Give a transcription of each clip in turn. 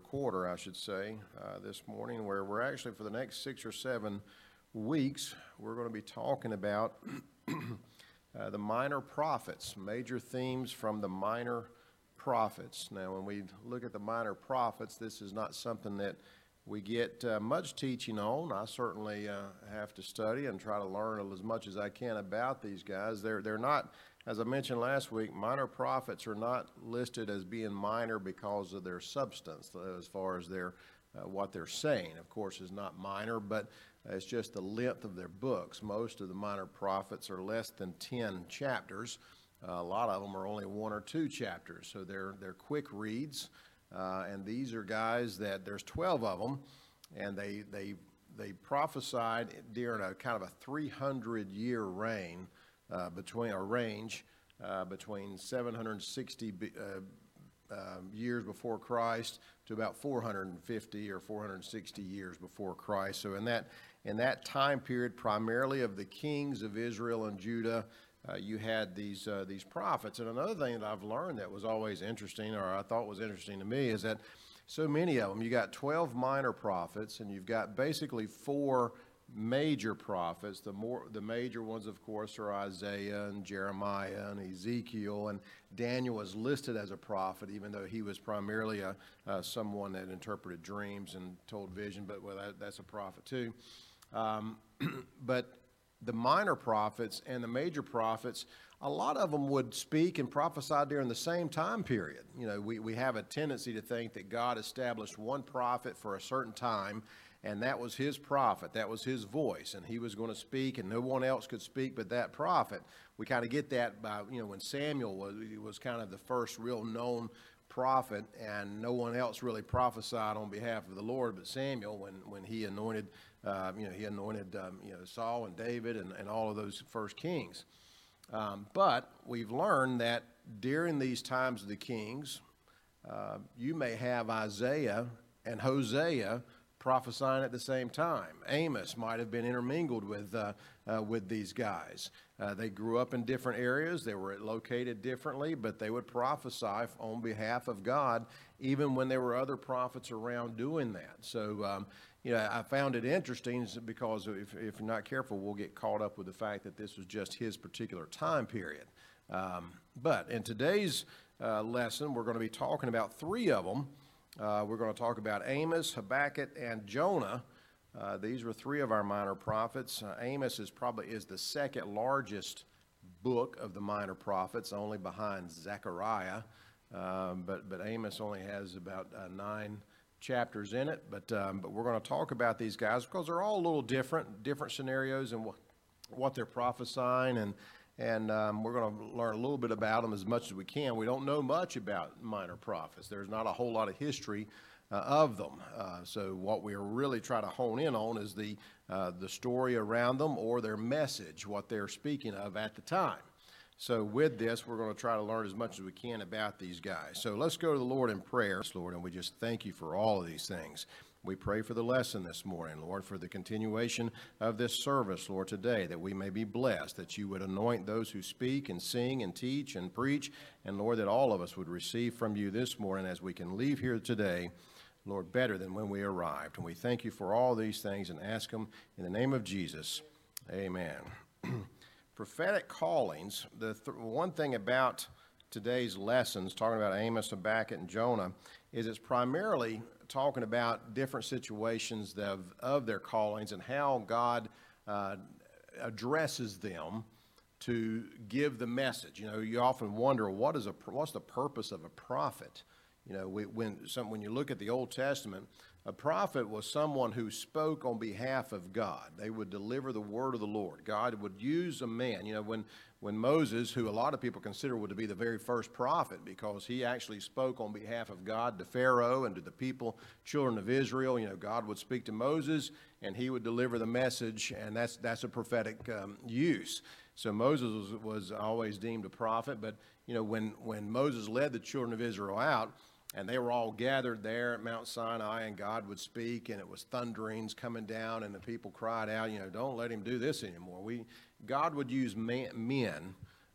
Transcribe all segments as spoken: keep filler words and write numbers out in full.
quarter, I should say, uh, this morning, where we're actually, for the next six or seven weeks, we're going to be talking about uh, the minor prophets, major themes from the minor prophets. Now, when we look at the minor prophets, this is not something that we get uh, much teaching on. I certainly uh, have to study and try to learn as much as I can about these guys. They're, they're not, as I mentioned last week, minor prophets are not listed as being minor because of their substance, as far as their uh, what they're saying, of course, is not minor, but it's just the length of their books. Most of the minor prophets are less than ten chapters. Uh, a lot of them are only one or two chapters, so they're, they're quick reads. Uh, and these are guys that there's twelve of them, and they they they prophesied during a kind of a three hundred year reign uh, between a range uh, between seven hundred sixty uh, uh, years before Christ to about four hundred fifty or four hundred sixty years before Christ. So in that in that time period, primarily of the kings of Israel and Judah, Uh, you had these uh, these prophets. And another thing that I've learned that was always interesting, or I thought was interesting to me, is that so many of them, you got twelve minor prophets, and you've got basically four major prophets. The more the major ones, of course, are Isaiah and Jeremiah and Ezekiel, and Daniel is listed as a prophet, even though he was primarily a uh, someone that interpreted dreams and told vision. But well, that, that's a prophet too. Um, but the minor prophets and the major prophets, a lot of them would speak and prophesy during the same time period. You know, we, we have a tendency to think that God established one prophet for a certain time, and that was his prophet, that was his voice, and he was going to speak, and no one else could speak but that prophet. We kind of get that by, you know, when Samuel was, he was kind of the first real known prophet, and no one else really prophesied on behalf of the Lord but Samuel when, when he anointed Uh, you know, he anointed, um, you know, Saul and David and, and all of those first kings. Um, but we've learned that during these times of the kings, uh, you may have Isaiah and Hosea prophesying at the same time. Amos might have been intermingled with uh, uh, with these guys. Uh, they grew up in different areas. They were located differently, but they would prophesy on behalf of God, even when there were other prophets around doing that. So, um, you know, I found it interesting because if, if you're not careful, we'll get caught up with the fact that this was just his particular time period. Um, but in today's uh, lesson, we're going to be talking about three of them. Uh, we're going to talk about Amos, Habakkuk, and Jonah. Uh, these were three of our minor prophets. Uh, Amos is probably is the second largest book of the minor prophets, only behind Zechariah. Um, but but Amos only has about uh, nine chapters in it. But um, but we're going to talk about these guys because they're all a little different, different scenarios and wh- what they're prophesying, and and um, we're going to learn a little bit about them as much as we can. We don't know much about minor prophets. There's not a whole lot of history uh, of them. Uh, so what we really try to hone in on is the uh, the story around them or their message, what they're speaking of at the time. So with this, we're going to try to learn as much as we can about these guys. So let's go to the Lord in prayer, Lord, and we just thank you for all of these things. We pray for the lesson this morning, Lord, for the continuation of this service, Lord, today, that we may be blessed, that you would anoint those who speak and sing and teach and preach, and, Lord, that all of us would receive from you this morning as we can leave here today, Lord, better than when we arrived. And we thank you for all these things and ask them in the name of Jesus. Amen. Prophetic callings, the th- one thing about today's lessons, talking about Amos, Habakkuk, and Jonah, is it's primarily talking about different situations of, of their callings and how God uh, addresses them to give the message. You know, you often wonder, what is a what's the purpose of a prophet? You know, we, when some, when you look at the Old Testament, a prophet was someone who spoke on behalf of God. They would deliver the word of the Lord. God would use a man. You know, when, when Moses, who a lot of people consider would be the very first prophet because he actually spoke on behalf of God to Pharaoh and to the people, children of Israel, you know, God would speak to Moses and he would deliver the message, and that's that's a prophetic um, use. So Moses was, was always deemed a prophet, but, you know, when, when Moses led the children of Israel out, and they were all gathered there at Mount Sinai, and God would speak, and it was thunderings coming down, and the people cried out, you know, don't let him do this anymore. We, God would use man, men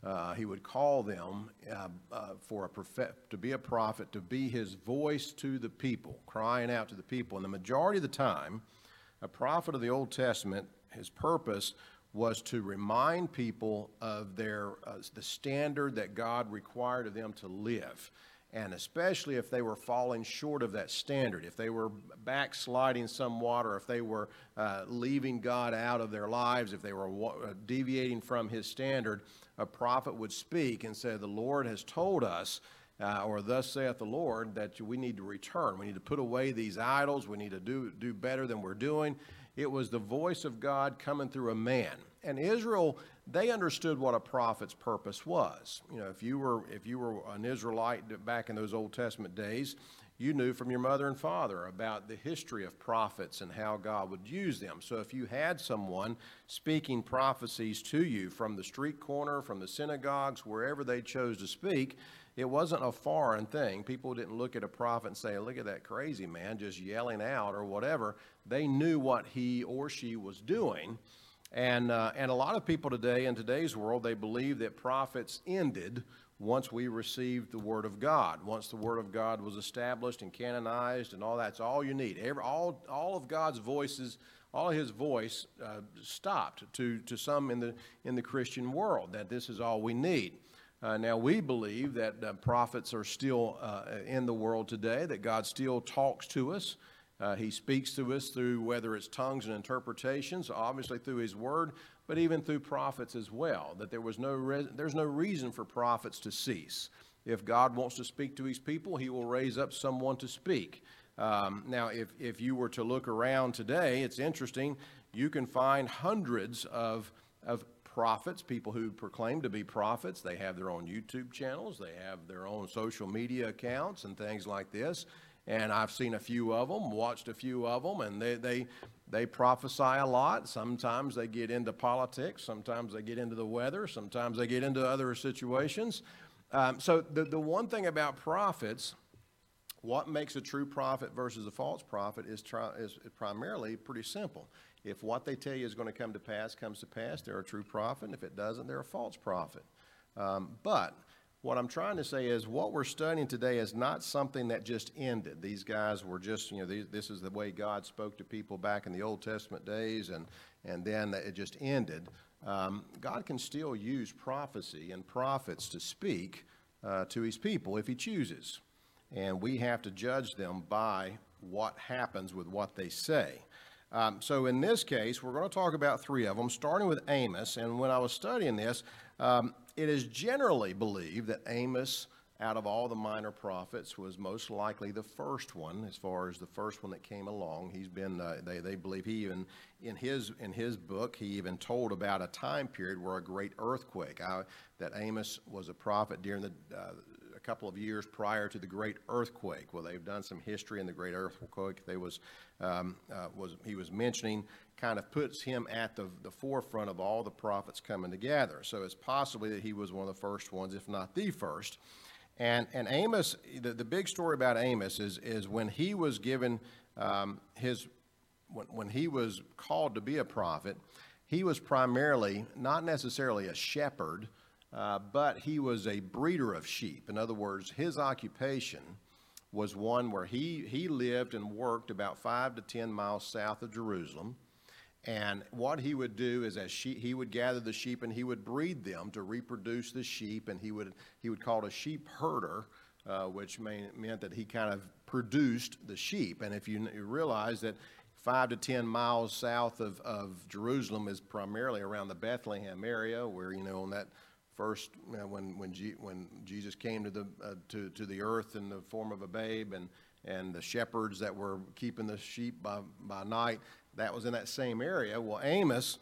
Uh, he would call them uh, uh, for a prophet, to be a prophet, to be his voice to the people, crying out to the people. And the majority of the time, a prophet of the Old Testament, his purpose was to remind people of their uh, the standard that God required of them to live. And especially if they were falling short of that standard, if they were backsliding somewhat, or if they were uh, leaving God out of their lives, if they were uh, deviating from his standard, a prophet would speak and say, the Lord has told us, uh, or thus saith the Lord, that we need to return. We need to put away these idols. We need to do, do better than we're doing. It was the voice of God coming through a man. And Israel, they understood what a prophet's purpose was. You know, if you were if you were an Israelite back in those Old Testament days, you knew from your mother and father about the history of prophets and how God would use them. So if you had someone speaking prophecies to you from the street corner, from the synagogues, wherever they chose to speak, it wasn't a foreign thing. People didn't look at a prophet and say, look at that crazy man just yelling out or whatever. They knew what he or she was doing. And, uh, and a lot of people today in today's world, they believe that prophets ended once we received the Word of God. Once the Word of God was established and canonized and all that's all you need. Every, all, all of God's voices, all of his voice uh, stopped to, to some in the, in the Christian world, that this is all we need. Uh, now, we believe that uh, prophets are still uh, in the world today, that God still talks to us. Uh, he speaks to us through whether it's tongues and interpretations, obviously through his word, but even through prophets as well, that there was no re- there's no reason for prophets to cease. If God wants to speak to his people, he will raise up someone to speak. Um, now, if, if you were to look around today, it's interesting, you can find hundreds of, of prophets, people who proclaim to be prophets. They have their own YouTube channels, they have their own social media accounts and things like this. And I've seen a few of them, watched a few of them, and they, they, they prophesy a lot. Sometimes they get into politics. Sometimes they get into the weather. Sometimes they get into other situations. Um, so the, the one thing about prophets, what makes a true prophet versus a false prophet is, tri- is primarily pretty simple. If what they tell you is going to come to pass comes to pass, they're a true prophet. And if it doesn't, they're a false prophet. Um, but what I'm trying to say is what we're studying today is not something that just ended. These guys were just, you know, these, this is the way God spoke to people back in the Old Testament days, and, and then it just ended. Um, God can still use prophecy and prophets to speak uh, to his people if he chooses. And we have to judge them by what happens with what they say. Um, so in this case, we're going to talk about three of them, starting with Amos. And when I was studying this, um, it is generally believed that Amos, out of all the minor prophets, was most likely the first one, as far as the first one that came along. He's been, uh, they, they believe he even, in his, in his book, he even told about a time period where a great earthquake, uh, that Amos was a prophet during the, uh, a couple of years prior to the great earthquake. Well, they've done some history in the great earthquake. They was, um, uh, was he was mentioning, kind of puts him at the, the forefront of all the prophets coming together. So it's possibly that he was one of the first ones, if not the first. And and Amos, the, the big story about Amos is is when he was given um, his, when, when he was called to be a prophet, he was primarily not necessarily a shepherd, uh, but he was a breeder of sheep. In other words, his occupation was one where he, he lived and worked about five to ten miles south of Jerusalem. And what he would do is as she, he would gather the sheep and he would breed them to reproduce the sheep, and he would he would call it a sheep herder, uh, which may, meant that he kind of produced the sheep. And if you, you realize that five to ten miles south of, of Jerusalem is primarily around the Bethlehem area, where, you know, on that first, you know, when when, G, when Jesus came to the uh, to to the earth in the form of a babe, and and the shepherds that were keeping the sheep by by night, that was in that same area. Well, Amos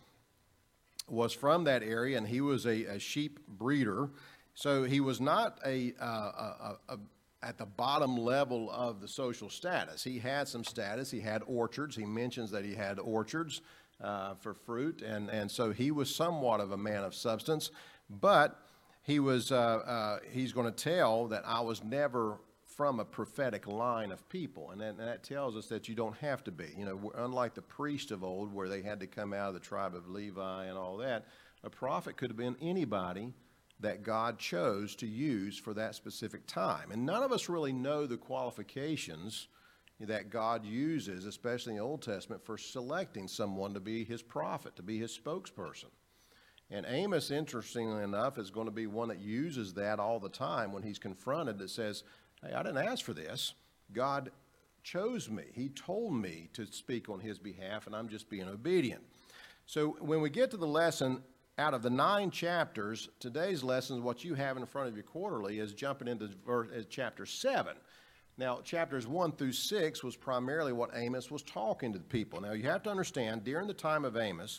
was from that area, and he was a, a sheep breeder. So he was not a, uh, a, a, a at the bottom level of the social status. He had some status. He had orchards. He mentions that he had orchards uh, for fruit, and and so he was somewhat of a man of substance. But he was uh, uh, he's going to tell that I was never from a prophetic line of people, and that, and that tells us that you don't have to be. You know, unlike the priest of old, where they had to come out of the tribe of Levi and all that, a prophet could have been anybody that God chose to use for that specific time. And none of us really know the qualifications that God uses, especially in the Old Testament, for selecting someone to be his prophet, to be his spokesperson. And Amos, interestingly enough, is going to be one that uses that all the time when he's confronted, that says, hey, I didn't ask for this. God chose me. He told me to speak on his behalf, and I'm just being obedient. So when we get to the lesson, out of the nine chapters, today's lesson, what you have in front of you quarterly, is jumping into verse, uh, chapter seven. Now, chapters one through six was primarily what Amos was talking to the people. Now, you have to understand, during the time of Amos,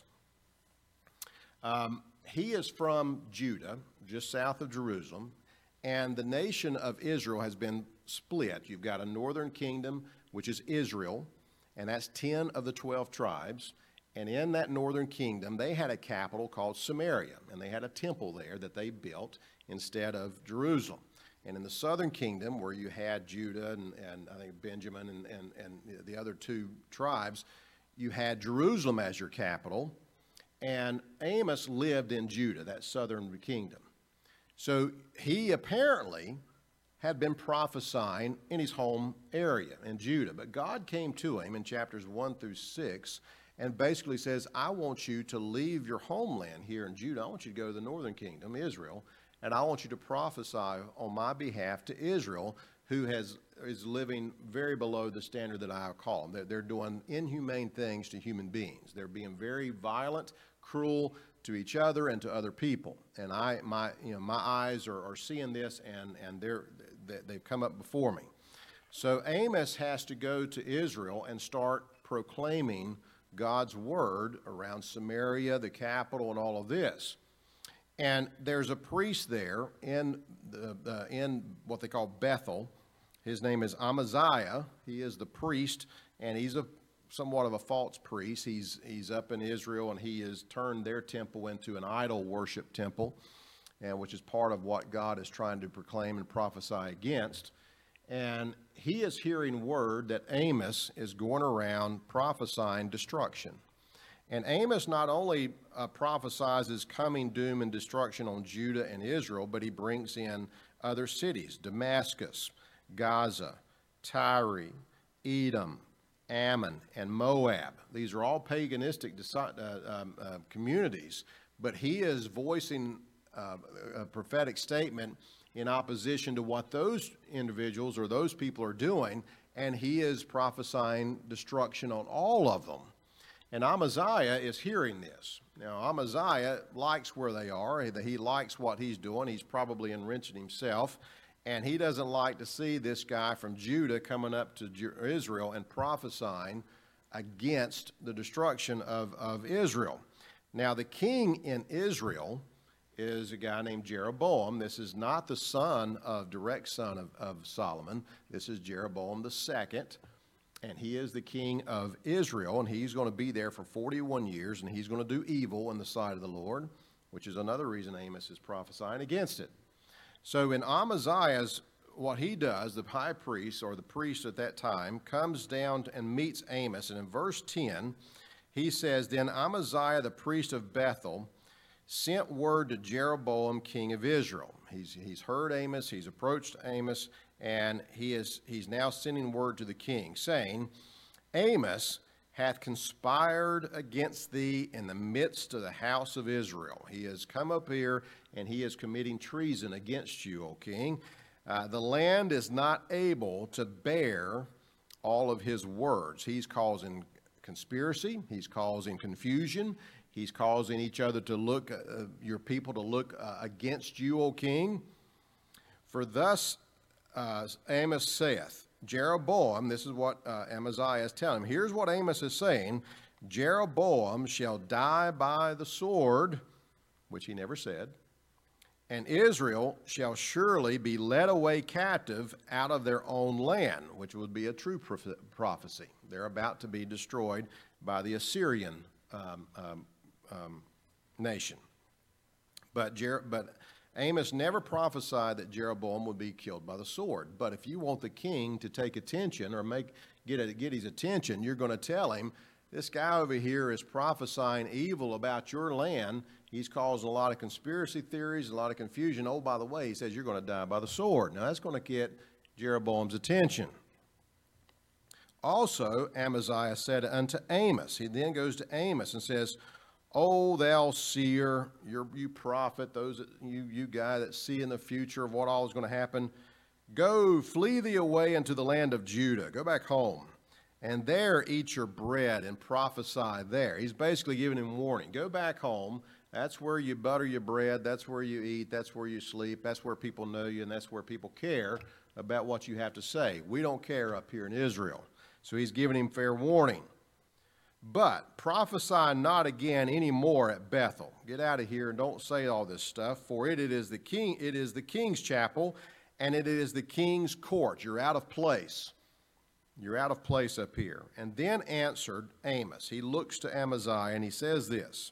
um, he is from Judah, just south of Jerusalem, and the nation of Israel has been split. You've got a northern kingdom, which is Israel, and that's ten of the twelve tribes. And in that northern kingdom, they had a capital called Samaria, and they had a temple there that they built instead of Jerusalem. And in the southern kingdom, where you had Judah and, and I think Benjamin and, and, and the other two tribes, you had Jerusalem as your capital, and Amos lived in Judah, that southern kingdom. So he apparently had been prophesying in his home area in Judah, but God came to him in chapters one through six and basically says, I want you to leave your homeland here in Judah. I want you to go to the northern kingdom, Israel, and I want you to prophesy on my behalf to Israel, who has is living very below the standard that I call them. They're, they're doing inhumane things to human beings. They're being very violent, cruel to each other and to other people. And I, my, you know, my eyes are, are seeing this, and and they're they've come up before me. So Amos has to go to Israel and start proclaiming God's word around Samaria, the capital, and all of this. And there's a priest there in the, the in what they call Bethel. His name is Amaziah. He is the priest, and he's a somewhat of a false priest. He's he's up in Israel, and he has turned their temple into an idol worship temple, and which is part of what God is trying to proclaim and prophesy against. And he is hearing word that Amos is going around prophesying destruction. And Amos not only uh, prophesies coming doom and destruction on Judah and Israel, but he brings in other cities: Damascus, Gaza, Tyre, Edom, Ammon, and Moab. These are all paganistic uh, um, uh, communities, but he is voicing uh, a prophetic statement in opposition to what those individuals or those people are doing, and he is prophesying destruction on all of them. And Amaziah is hearing this. Now, Amaziah likes where they are. He likes what he's doing. He's probably enriching himself. And he doesn't like to see this guy from Judah coming up to Israel and prophesying against the destruction of, of Israel. Now, the king in Israel is a guy named Jeroboam. This is not the son of, direct son of, of Solomon. This is Jeroboam the second. And he is the king of Israel, and he's going to be there for forty-one years, and he's going to do evil in the sight of the Lord, which is another reason Amos is prophesying against it. So in Amaziah's, what he does, the high priest, or the priest at that time, comes down and meets Amos, and in verse ten, he says, Then Amaziah the priest of Bethel sent word to Jeroboam king of Israel. He's, he's heard Amos, he's approached Amos, and he is he's now sending word to the king, saying, Amos hath conspired against thee in the midst of the house of Israel. He has come up here, and he is committing treason against you, O king. Uh, the land is not able to bear all of his words. He's causing conspiracy. He's causing confusion. He's causing each other to look, uh, your people to look uh, against you, O king. For thus uh, Amos saith, Jeroboam, this is what uh, Amaziah is telling him. Here's what Amos is saying. Jeroboam shall die by the sword, which he never said, and Israel shall surely be led away captive out of their own land, which would be a true prophecy. They're about to be destroyed by the Assyrian um, um, um, nation. But, Jer- but Amos never prophesied that Jeroboam would be killed by the sword. But if you want the king to take attention or make get, a, get his attention, you're going to tell him this guy over here is prophesying evil about your land. He's causing a lot of conspiracy theories, a lot of confusion. Oh, by the way, he says you're going to die by the sword. Now, that's going to get Jeroboam's attention. Also, Amaziah said unto Amos, he then goes to Amos and says, O thou seer, you, you prophet, those that, you, you guy that see in the future of what all is going to happen, go, flee thee away into the land of Judah. Go back home, and there eat your bread and prophesy there. He's basically giving him warning. Go back home. That's where you butter your bread. That's where you eat. That's where you sleep. That's where people know you, and that's where people care about what you have to say. We don't care up here in Israel. So he's giving him fair warning. But prophesy not again any more at Bethel. Get out of here and don't say all this stuff, for it, it is the king, it is the king's chapel, and it is the king's court. You're out of place. You're out of place up here. And then answered Amos. He looks to Amaziah and he says this,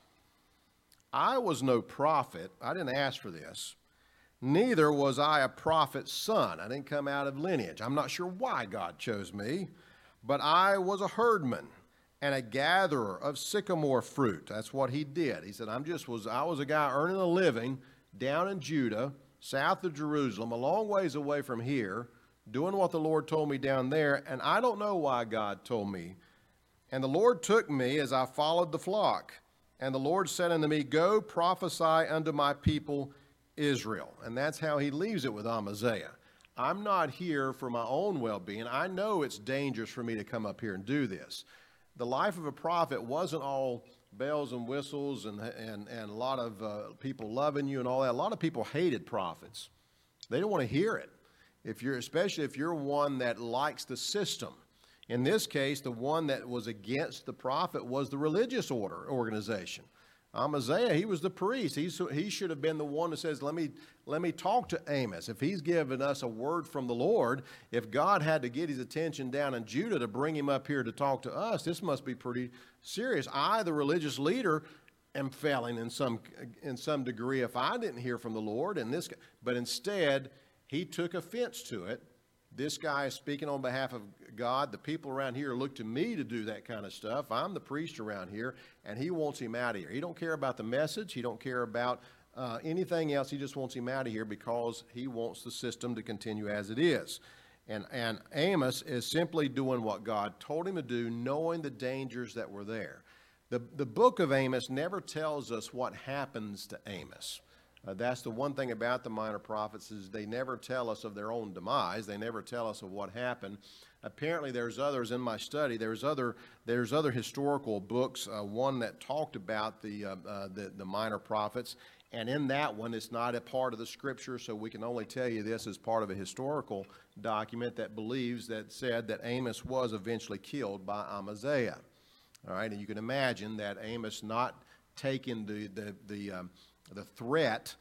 I was no prophet. I didn't ask for this. Neither was I a prophet's son. I didn't come out of lineage. I'm not sure why God chose me, but I was a herdman and a gatherer of sycamore fruit. That's what he did. He said, I'm just was I was a guy earning a living down in Judah, south of Jerusalem, a long ways away from here, doing what the Lord told me down there, and I don't know why God told me. And the Lord took me as I followed the flock. And the Lord said unto me, Go prophesy unto my people Israel. And that's how he leaves it with Amaziah. I'm not here for my own well-being. I know it's dangerous for me to come up here and do this. The life of a prophet wasn't all bells and whistles and, and, and a lot of uh, people loving you and all that. A lot of people hated prophets. They don't want to hear it, if you're, especially if you're one that likes the system. In this case, the one that was against the prophet was the religious order organization. Amaziah, he was the priest. He's, he should have been the one that says, let me, let me talk to Amos. If he's given us a word from the Lord, if God had to get his attention down in Judah to bring him up here to talk to us, this must be pretty serious. I, the religious leader, am failing in some, in some degree if I didn't hear from the Lord. And this, but instead, he took offense to it. This guy is speaking on behalf of God. The people around here look to me to do that kind of stuff. I'm the priest around here, and he wants him out of here. He don't care about the message. He don't care about uh, anything else. He just wants him out of here because he wants the system to continue as it is. And, and Amos is simply doing what God told him to do, knowing the dangers that were there. The, the book of Amos never tells us what happens to Amos. Uh, that's the one thing about the minor prophets is they never tell us of their own demise. They never tell us of what happened. Apparently, there's others in my study. There's other there's other historical books. Uh, one that talked about the, uh, uh, the the minor prophets, and in that one, it's not a part of the scripture. So we can only tell you this as part of a historical document that believes that said that Amos was eventually killed by Amaziah. All right, and you can imagine that Amos not taking the the the um, the threat,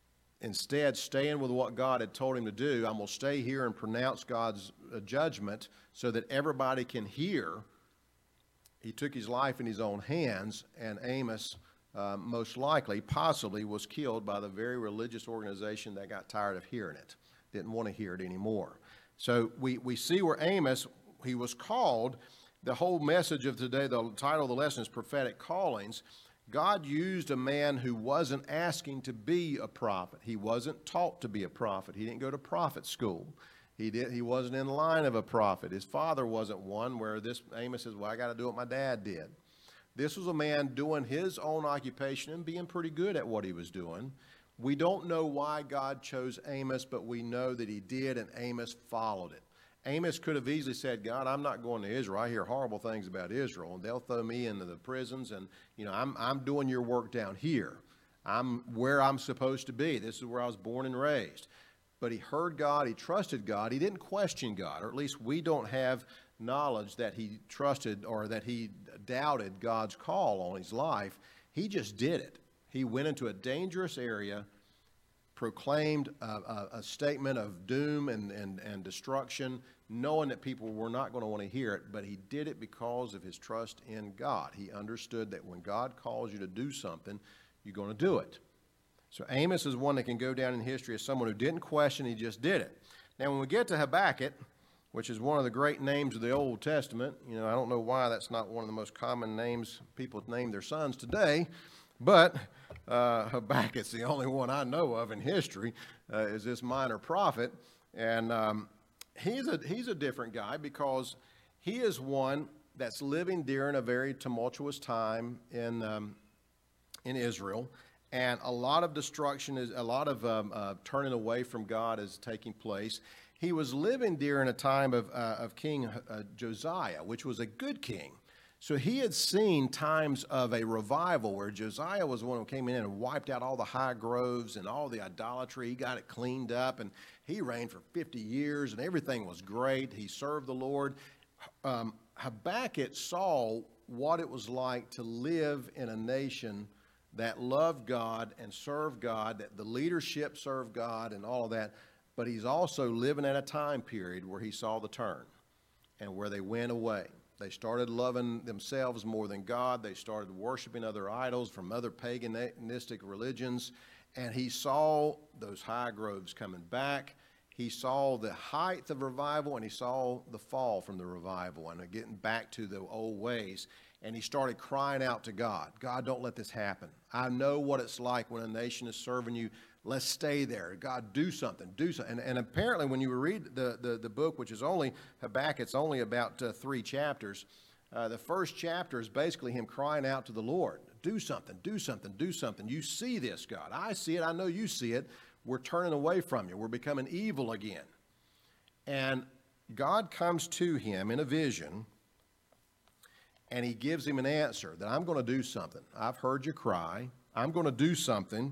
instead staying with what God had told him to do. I'm going to stay here and pronounce God's uh, judgment so that everybody can hear. He took his life in his own hands, and Amos uh, most likely, possibly, was killed by the very religious organization that got tired of hearing it, didn't want to hear it anymore. So we, we see where Amos, he was called. The whole message of today, the title of the lesson is Prophetic Callings. God used a man who wasn't asking to be a prophet. He wasn't taught to be a prophet. He didn't go to prophet school. He did. He wasn't in line of a prophet. His father wasn't one where this Amos says, well, I got to do what my dad did. This was a man doing his own occupation and being pretty good at what he was doing. We don't know why God chose Amos, but we know that he did, and Amos followed it. Amos could have easily said, God, I'm not going to Israel. I hear horrible things about Israel, and they'll throw me into the prisons, and, you know, I'm, I'm doing your work down here. I'm where I'm supposed to be. This is where I was born and raised. But he heard God. He trusted God. He didn't question God, or at least we don't have knowledge that he trusted or that he doubted God's call on his life. He just did it. He went into a dangerous area, proclaimed a, a, a statement of doom and, and, and destruction, knowing that people were not going to want to hear it, but he did it because of his trust in God. He understood that when God calls you to do something, you're going to do it. So Amos is one that can go down in history as someone who didn't question, he just did it. Now when we get to Habakkuk, which is one of the great names of the Old Testament. You know, I don't know why that's not one of the most common names people name their sons today, but uh, Habakkuk's the only one I know of in history, uh, is this minor prophet. And um, he's a, he's a different guy because he is one that's living during a very tumultuous time in, um, in Israel. And a lot of destruction, is a lot of um, uh, turning away from God is taking place. He was living during a time of, uh, of King uh, Josiah, which was a good king. So he had seen times of a revival where Josiah was the one who came in and wiped out all the high groves and all the idolatry. He got it cleaned up, and he reigned for fifty years, and everything was great. He served the Lord. Um, Habakkuk saw what it was like to live in a nation that loved God and served God, that the leadership served God and all of that. But he's also living at a time period where he saw the turn and where they went away. They started loving themselves more than God. They started worshiping other idols from other paganistic religions. And he saw those high groves coming back. He saw the height of revival, and he saw the fall from the revival and getting back to the old ways. And he started crying out to God, God, don't let this happen. I know what it's like when a nation is serving you. Let's stay there. God, do something, do something. And, and apparently when you read the, the, the book, which is only Habakkuk, it's only about uh, three chapters. Uh, the first chapter is basically him crying out to the Lord. Do something, do something, do something. You see this, God. I see it. I know you see it. We're turning away from you. We're becoming evil again. And God comes to him in a vision, and he gives him an answer that I'm going to do something. I've heard you cry. I'm going to do something.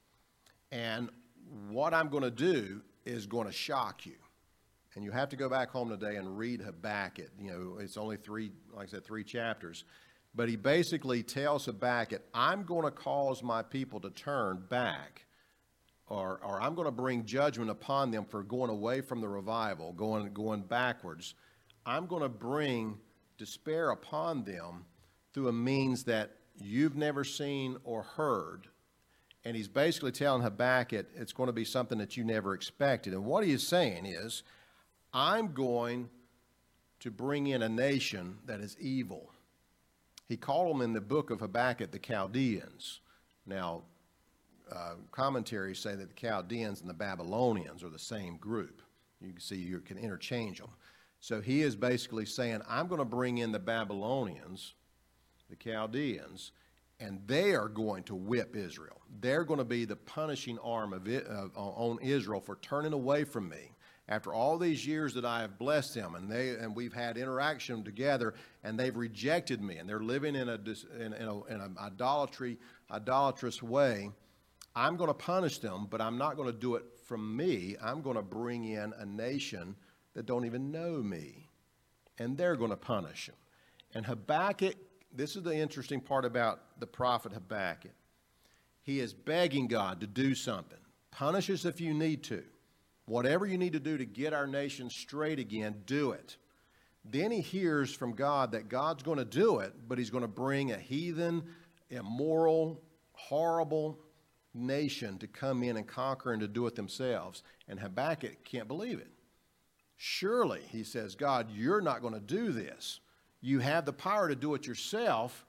And what I'm going to do is going to shock you. And you have to go back home today and read Habakkuk. You know, it's only three, like I said, three chapters. But he basically tells Habakkuk, I'm going to cause my people to turn back, or, or I'm going to bring judgment upon them for going away from the revival, going, going backwards. I'm going to bring despair upon them through a means that you've never seen or heard. And he's basically telling Habakkuk it's going to be something that you never expected. And what he is saying is, I'm going to bring in a nation that is evil. He called them in the book of Habakkuk the Chaldeans. Now, uh, commentaries say that the Chaldeans and the Babylonians are the same group. You can see you can interchange them. So he is basically saying, I'm going to bring in the Babylonians, the Chaldeans, and they are going to whip Israel. They're going to be the punishing arm of it, uh, on Israel for turning away from me. After all these years that I have blessed them, and they and we've had interaction together, and they've rejected me, and they're living in a in, in a in an idolatry idolatrous way, I'm going to punish them, but I'm not going to do it from me. I'm going to bring in a nation that don't even know me, and they're going to punish them. And Habakkuk, this is the interesting part about the prophet Habakkuk. He is begging God to do something. Punish us if you need to. Whatever you need to do to get our nation straight again, do it. Then he hears from God that God's going to do it, but he's going to bring a heathen, immoral, horrible nation to come in and conquer and to do it themselves. And Habakkuk can't believe it. Surely, he says, God, you're not going to do this. You have the power to do it yourself.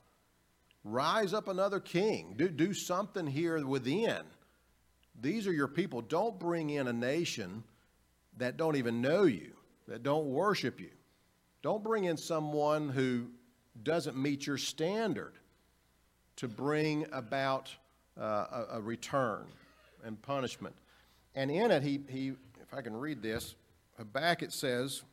Rise up another king. Do, do something here within. These are your people. Don't bring in a nation that don't even know you, that don't worship you. Don't bring in someone who doesn't meet your standard to bring about uh, a, a return and punishment. And in it, he, he, if I can read this, Habakkuk says,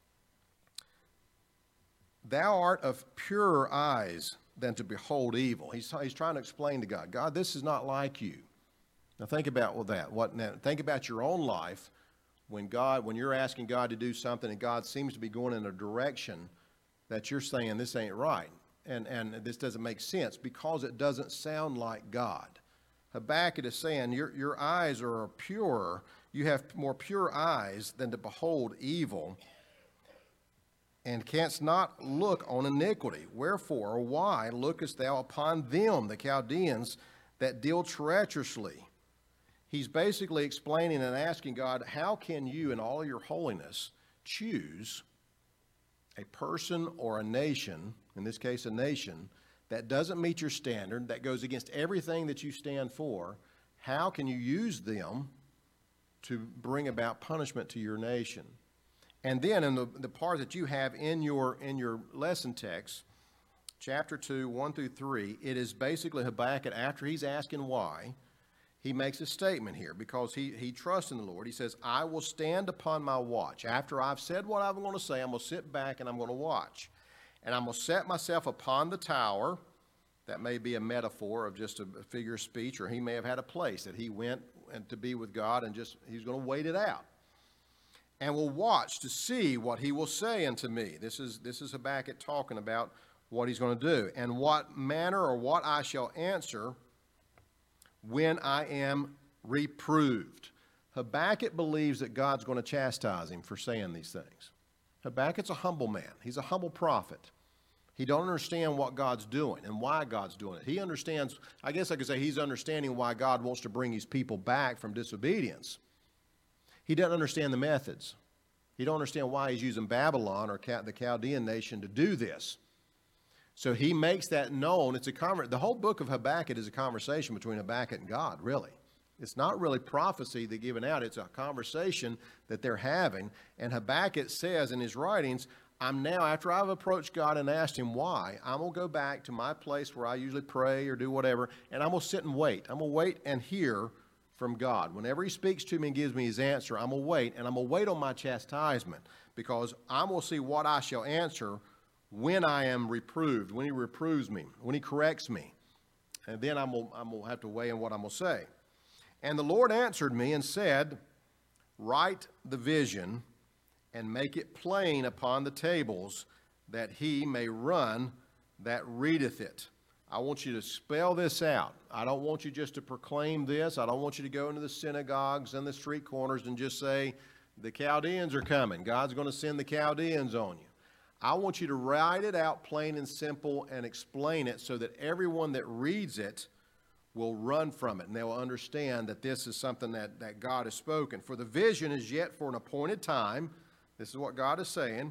thou art of purer eyes than to behold evil. He's, he's trying to explain to God, God, this is not like you. Now think about well, that. What now? Think about your own life when God, when you're asking God to do something and God seems to be going in a direction that you're saying this ain't right and, and this doesn't make sense because it doesn't sound like God. Habakkuk is saying your, your eyes are purer. You have more pure eyes than to behold evil, and canst not look on iniquity. Wherefore, or why lookest thou upon them, the Chaldeans, that deal treacherously? He's basically explaining and asking God, how can you in all of your holiness choose a person or a nation, in this case a nation, that doesn't meet your standard, that goes against everything that you stand for, how can you use them to bring about punishment to your nation? And then in the, the part that you have in your, in your lesson text, chapter two, one through three, it is basically Habakkuk, after he's asking why, he makes a statement here because he, he trusts in the Lord. He says, I will stand upon my watch. After I've said what I'm going to say, I'm going to sit back and I'm going to watch. And I'm going to set myself upon the tower. That may be a metaphor of just a figure of speech, or he may have had a place that he went and to be with God and just he's going to wait it out. And will watch to see what he will say unto me. This is, this is Habakkuk talking about what he's going to do. And what manner or what I shall answer when I am reproved. Habakkuk believes that God's going to chastise him for saying these things. Habakkuk's a humble man. He's a humble prophet. He don't understand what God's doing and why God's doing it. He understands, I guess I could say he's understanding why God wants to bring his people back from disobedience. He doesn't understand the methods. He don't understand why he's using Babylon or the Chaldean nation to do this. So he makes that known. It's a conver- the whole book of Habakkuk is a conversation between Habakkuk and God, really. It's not really prophecy they're giving out. It's a conversation that they're having. And Habakkuk says in his writings, I'm now, after I've approached God and asked him why, I'm going to go back to my place where I usually pray or do whatever, and I'm going to sit and wait. I'm going to wait and hear from God. Whenever he speaks to me and gives me his answer, I'm going to wait, and I'm going to wait on my chastisement, because I'm going to see what I shall answer when I am reproved, when he reproves me, when he corrects me. And then I'm going, I'm going to have to weigh in what I'm going to say. And the Lord answered me and said, write the vision and make it plain upon the tables, that he may run that readeth it. I want you to spell this out. I don't want you just to proclaim this. I don't want you to go into the synagogues and the street corners and just say, the Chaldeans are coming. God's going to send the Chaldeans on you. I want you to write it out plain and simple and explain it so that everyone that reads it will run from it, and they will understand that this is something that, that God has spoken. For the vision is yet for an appointed time. This is what God is saying.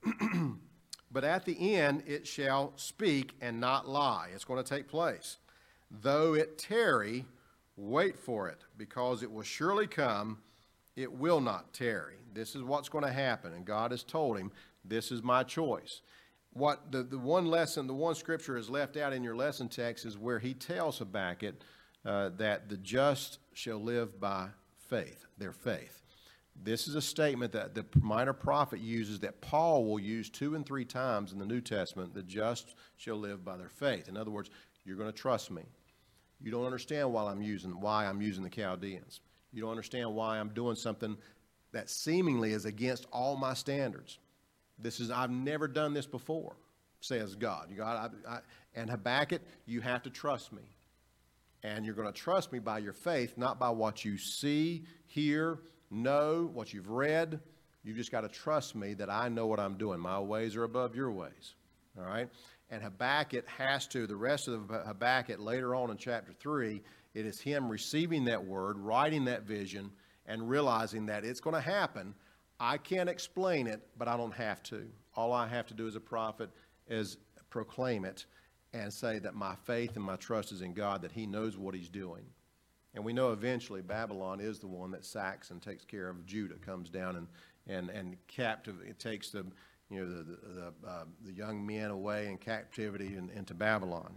But at the end it shall speak and not lie. It's going to take place. Though it tarry, wait for it, because it will surely come. It will not tarry. This is what's going to happen. And God has told him, this is my choice. What the, the one lesson, the one scripture is left out in your lesson text is where he tells Habakkuk uh, that the just shall live by faith, their faith. This is a statement that the minor prophet uses that Paul will use two and three times in the New Testament. The just shall live by their faith. In other words, you're going to trust me. You don't understand why I'm using why I'm using the Chaldeans. You don't understand why I'm doing something that seemingly is against all my standards. This is I've never done this before, says God. You got I, I, and Habakkuk, you have to trust me, and you're going to trust me by your faith, not by what you see, hear, know, what you've read. You've just got to trust me that I know what I'm doing. My ways are above your ways. All right? And Habakkuk has to, the rest of the Habakkuk later on in chapter three, it is him receiving that word, writing that vision, and realizing that it's going to happen. I can't explain it, but I don't have to. All I have to do as a prophet is proclaim it and say that my faith and my trust is in God, that he knows what he's doing. And we know eventually Babylon is the one that sacks and takes care of Judah, comes down and and and captive. It takes the you know the the, the, uh, the young men away in captivity and into Babylon.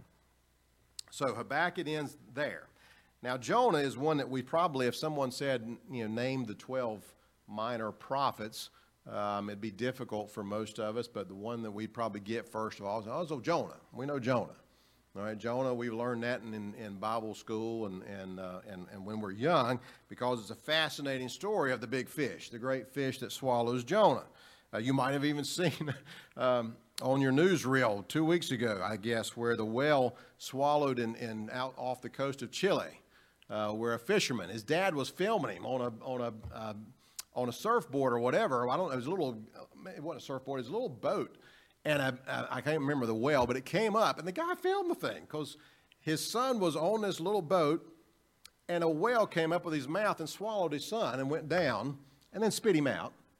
So Habakkuk ends there. Now Jonah is one that we probably, if someone said you know name the twelve minor prophets, um, it'd be difficult for most of us. But the one that we'd probably get first of all is also Jonah. We know Jonah. All right, Jonah, we learned that in, in, in Bible school and, and, uh, and, and when we're young, because it's a fascinating story of the big fish, the great fish that swallows Jonah. Uh, you might have even seen um, on your newsreel two weeks ago, I guess, where the whale swallowed in, in out off the coast of Chile, uh, where a fisherman, his dad was filming him on a on a uh, on a surfboard or whatever. I don't know. It was a little. It wasn't a surfboard. It was a little boat. And I, I can't remember the whale, but it came up, and the guy filmed the thing because his son was on this little boat, and a whale came up with his mouth and swallowed his son and went down and then spit him out.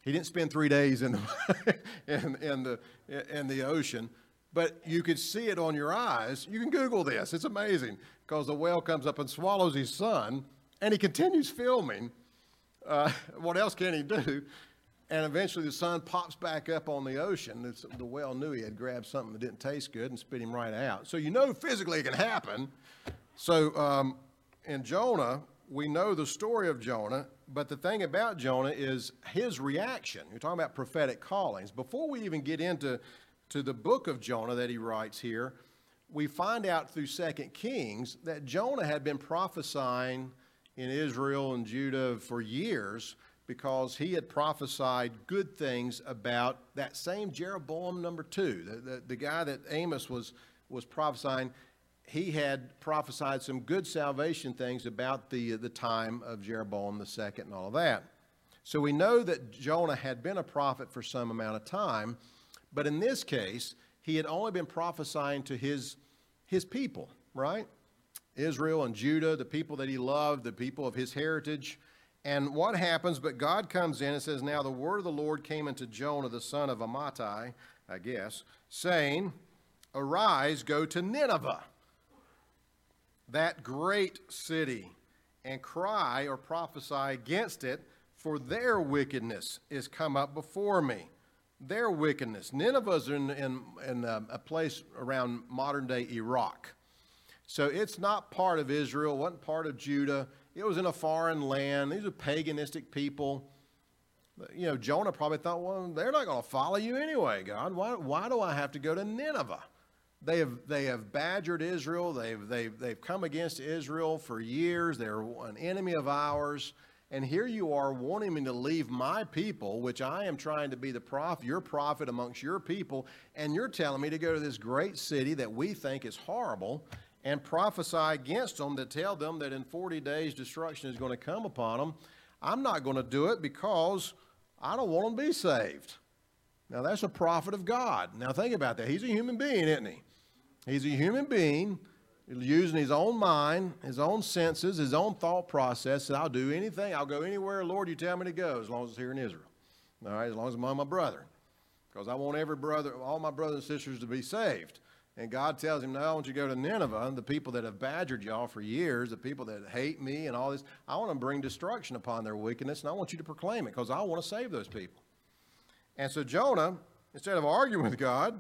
He didn't spend three days in the, in, in, the, in the ocean, but you could see it on your eyes. You can Google this. It's amazing because the whale comes up and swallows his son, and he continues filming. Uh, what else can he do? And eventually the son pops back up on the ocean. It's, the whale knew he had grabbed something that didn't taste good and spit him right out. So you know physically it can happen. So um, in Jonah, we know the story of Jonah, but the thing about Jonah is his reaction. You're talking about prophetic callings. Before we even get into to the book of Jonah that he writes here, we find out through Second Kings that Jonah had been prophesying in Israel and Judah for years because he had prophesied good things about that same Jeroboam number two, the, the, the guy that Amos was, was prophesying. He had prophesied some good salvation things about the, the time of Jeroboam the second and all of that. So we know that Jonah had been a prophet for some amount of time, but in this case, he had only been prophesying to his, his people, right? Israel and Judah, the people that he loved, the people of his heritage. And what happens, but God comes in and says, now the word of the Lord came unto Jonah, the son of Amittai, I guess, saying, arise, go to Nineveh, that great city, and cry or prophesy against it, for their wickedness is come up before me. Their wickedness. Nineveh's in, in, in a, a place around modern-day Iraq. So it's not part of Israel, wasn't part of Judah. It was in a foreign land. These are paganistic people. You know, Jonah probably thought, well, they're not going to follow you anyway, God. Why, why do I have to go to Nineveh? They have, they have badgered Israel. They've, they've, they've come against Israel for years. They're an enemy of ours. And here you are wanting me to leave my people, which I am trying to be the prophet, your prophet amongst your people, and you're telling me to go to this great city that we think is horrible and prophesy against them, to tell them that in forty days destruction is going to come upon them. I'm not going to do it because I don't want them to be saved. Now, that's a prophet of God. Now, think about that. He's a human being, isn't he? He's a human being using his own mind, his own senses, his own thought process. And I'll do anything. I'll go anywhere, Lord, you tell me to go, as long as it's here in Israel. All right, as long as I'm among my brother. Because I want every brother, all my brothers and sisters to be saved. And God tells him, no, I want you to go to Nineveh, the people that have badgered y'all for years, the people that hate me and all this. I want to bring destruction upon their wickedness, and I want you to proclaim it because I want to save those people. And so Jonah, instead of arguing with God,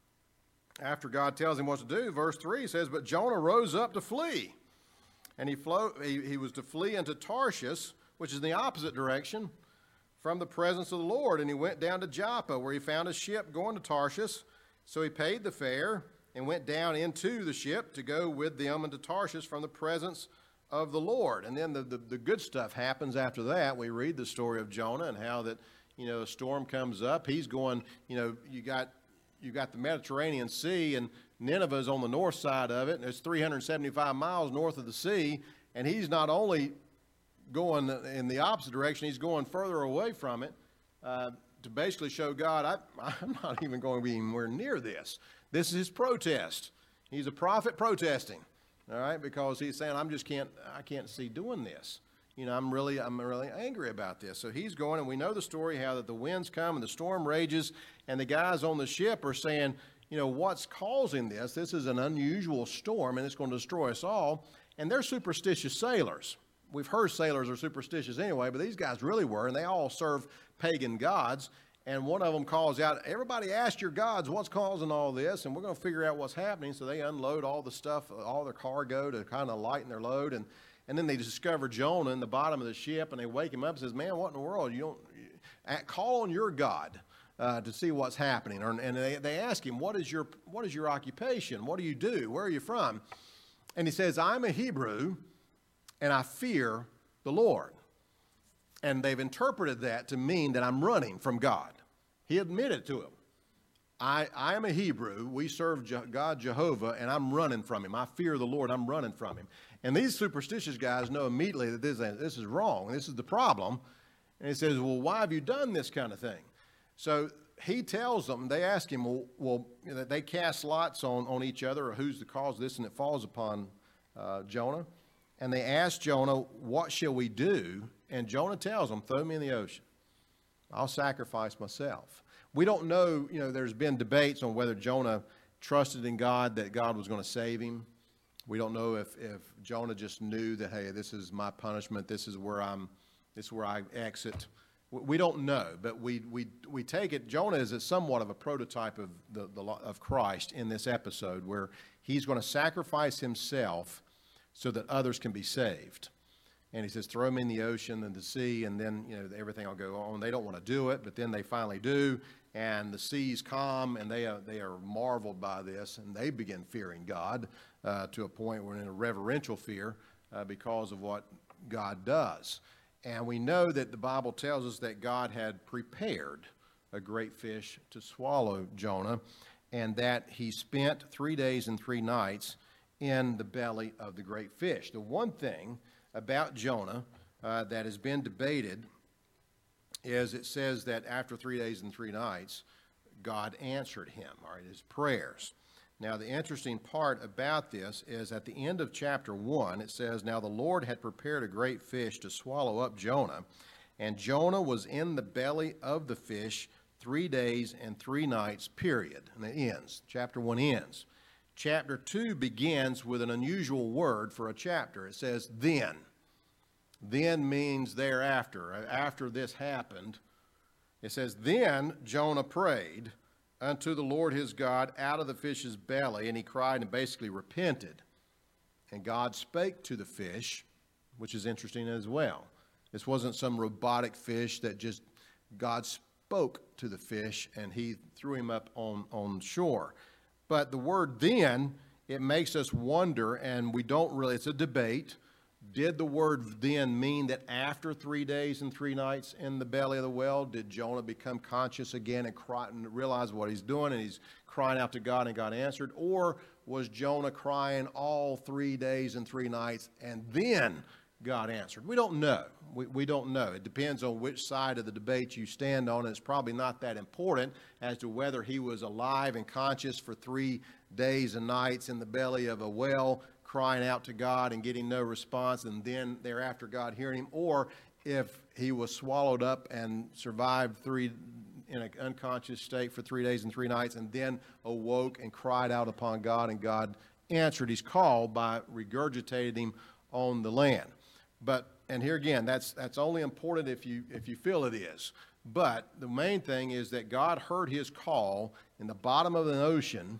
after God tells him what to do, verse three says, but Jonah rose up to flee. And he, flew, he, he was to flee into Tarshish, which is in the opposite direction from the presence of the Lord. And he went down to Joppa, where he found a ship going to Tarshish. So he paid the fare and went down into the ship to go with them into Tarshish from the presence of the Lord. And then the, the, the good stuff happens after that. We read the story of Jonah and how that, you know, a storm comes up. He's going, you know, you got you got the Mediterranean Sea, and Nineveh is on the north side of it, and it's three hundred seventy-five miles north of the sea, and he's not only going in the opposite direction, he's going further away from it uh, to basically show God, I, I'm not even going to be anywhere near this. This is his protest. He's a prophet protesting, all right, because he's saying, I'm just can't, I can't see doing this. You know, I'm really, I'm really angry about this. So he's going, and we know the story how that the winds come and the storm rages, and the guys on the ship are saying, you know, what's causing this? This is an unusual storm, and it's going to destroy us all. And they're superstitious sailors. We've heard sailors are superstitious anyway, but these guys really were, and they all serve pagan gods. And one of them calls out, everybody ask your gods what's causing all this, and we're going to figure out what's happening. So they unload all the stuff, all their cargo to kind of lighten their load. And, and then they discover Jonah in the bottom of the ship, and they wake him up and says, man, what in the world? You don't you, call on your God uh, to see what's happening. Or, and they, they ask him, what is your what is your occupation? What do you do? Where are you from? And he says, I'm a Hebrew, and I fear the Lord. And they've interpreted that to mean that I'm running from God. He admitted to him. I, I am a Hebrew. We serve Je- God Jehovah, and I'm running from him. I fear the Lord. I'm running from him. And these superstitious guys know immediately that this, this is wrong. This is the problem. And he says, well, why have you done this kind of thing? So he tells them, they ask him, well, well you know, they cast lots on, on each other, or who's the cause of this, and it falls upon uh, Jonah. And they ask Jonah, what shall we do? And Jonah tells them, throw me in the ocean. I'll sacrifice myself. We don't know, you know, there's been debates on whether Jonah trusted in God, that God was going to save him. We don't know if, if Jonah just knew that, hey, this is my punishment, this is where I'm, this is where I exit. We don't know, but we we we take it. Jonah is a somewhat of a prototype of the, the of Christ in this episode, where he's going to sacrifice himself so that others can be saved. And he says, throw me in the ocean and the sea, and then, you know, everything will go on. They don't want to do it, but then they finally do, and the seas calm, and they are, they are marveled by this, and they begin fearing God uh, to a point where in a reverential fear uh, because of what God does. And we know that the Bible tells us that God had prepared a great fish to swallow Jonah, and that he spent three days and three nights in the belly of the great fish. The one thing about Jonah uh, that has been debated is it says that after three days and three nights, God answered him, all right, his prayers. Now, the interesting part about this is at the end of chapter one, it says, now the Lord had prepared a great fish to swallow up Jonah, and Jonah was in the belly of the fish three days and three nights, period. And it ends. Chapter one ends. Chapter two begins with an unusual word for a chapter. It says, then. Then means thereafter. After this happened, it says, then Jonah prayed unto the Lord his God out of the fish's belly, and he cried and basically repented. And God spake to the fish, which is interesting as well. This wasn't some robotic fish that just, God spoke to the fish and he threw him up on, on shore. But the word then, it makes us wonder, and we don't really, it's a debate. Did the word then mean that after three days and three nights in the belly of the whale, did Jonah become conscious again and cry and realize what he's doing, and he's crying out to God and God answered? Or was Jonah crying all three days and three nights and then God answered? We don't know. We, we don't know. It depends on which side of the debate you stand on. It's probably not that important as to whether he was alive and conscious for three days and nights in the belly of a whale, crying out to God and getting no response, and then thereafter God hearing him, or if he was swallowed up and survived three in an unconscious state for three days and three nights, and then awoke and cried out upon God, and God answered his call by regurgitating him on the land. But, and here again, that's that's only important if you if you feel it is. But the main thing is that God heard his call in the bottom of an ocean.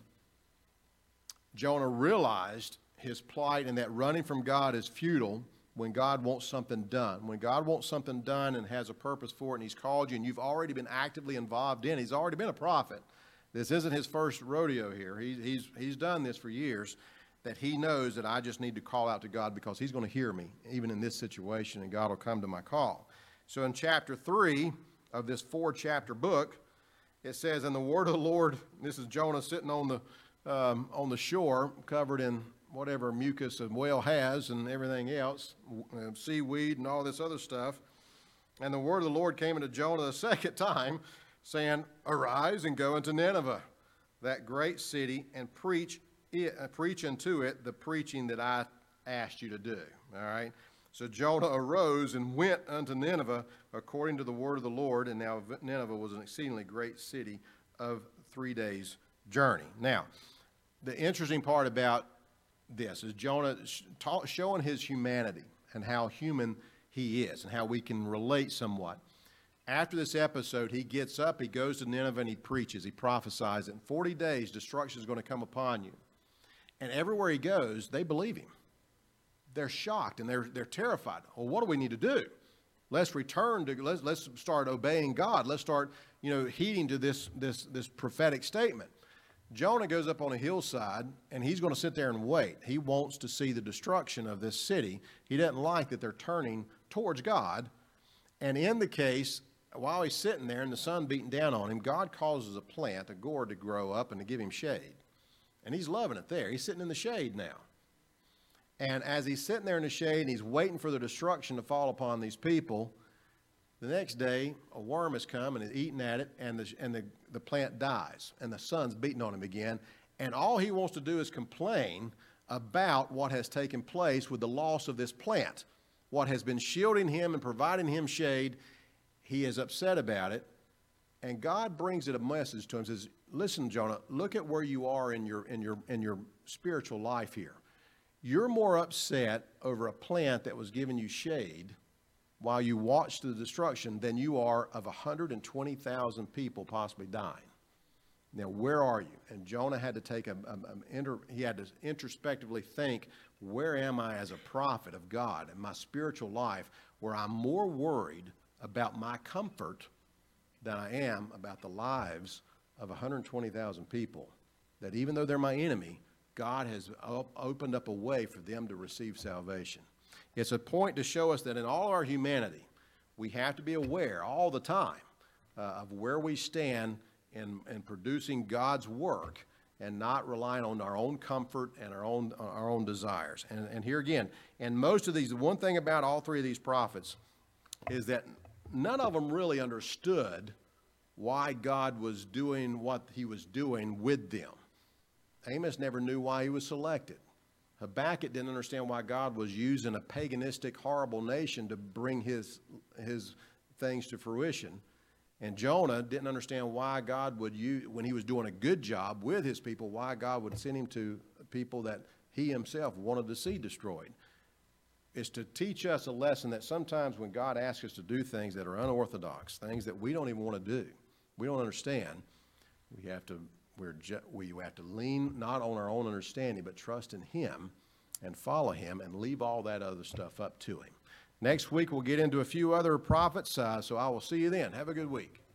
Jonah realized his plight and that running from God is futile when God wants something done. When God wants something done and has a purpose for it, and he's called you and you've already been actively involved in it. He's already been a prophet. This isn't his first rodeo here. He, he's, he's done this for years, that he knows that I just need to call out to God because he's going to hear me, even in this situation, and God will come to my call. So in chapter three of this four-chapter book, it says, and the word of the Lord, this is Jonah sitting on the, um, on the shore, covered in whatever mucus a whale has and everything else, uh, seaweed and all this other stuff. And the word of the Lord came into Jonah the second time, saying, arise and go into Nineveh, that great city, and preach it, uh, preach unto it the preaching that I asked you to do. All right. So Jonah arose and went unto Nineveh according to the word of the Lord. And now Nineveh was an exceedingly great city of three days' journey. Now, the interesting part about this is Jonah showing his humanity and how human he is and how we can relate somewhat. After this episode, he gets up, he goes to Nineveh, and he preaches, he prophesies that in forty days destruction is going to come upon you. And everywhere he goes, they believe him. They're shocked and they're they're terrified. Well, what do we need to do? Let's return to let's let's start obeying God. Let's start, you know, heeding to this this this prophetic statement. Jonah goes up on a hillside, and he's going to sit there and wait. He wants to see the destruction of this city. He doesn't like that they're turning towards God. And in the case, while he's sitting there and the sun beating down on him, God causes a plant, a gourd, to grow up and to give him shade. And he's loving it there. He's sitting in the shade now. And as he's sitting there in the shade and he's waiting for the destruction to fall upon these people, the next day, a worm has come and is eating at it, and the, and the, the plant dies, and the sun's beating on him again. And all he wants to do is complain about what has taken place with the loss of this plant. What has been shielding him and providing him shade, he is upset about it, and God brings it a message to him, says, listen, Jonah, look at where you are in your, in your, in your spiritual life here. You're more upset over a plant that was giving you shade while you watched the destruction than you are of one hundred twenty thousand people possibly dying. Now, where are you? And Jonah had to take a, a, a inter, he had to introspectively think, where am I as a prophet of God in my spiritual life, where I'm more worried about my comfort than I am about the lives of one hundred twenty thousand people, that even though they're my enemy, God has op- opened up a way for them to receive salvation. It's a point to show us that in all our humanity, we have to be aware all the time uh, of where we stand in, in producing God's work and not relying on our own comfort and our own, our own desires. And, and here again, and most of these, the one thing about all three of these prophets is that none of them really understood why God was doing what he was doing with them. Amos never knew why he was selected. Habakkuk didn't understand why God was using a paganistic, horrible nation to bring his, his things to fruition. And Jonah didn't understand why God would use, when he was doing a good job with his people, why God would send him to people that he himself wanted to see destroyed. It's to teach us a lesson that sometimes when God asks us to do things that are unorthodox, things that we don't even want to do, we don't understand, we have to we're ju- we have to lean not on our own understanding, but trust in him and follow him and leave all that other stuff up to him. Next week, we'll get into a few other prophets, uh, so I will see you then. Have a good week.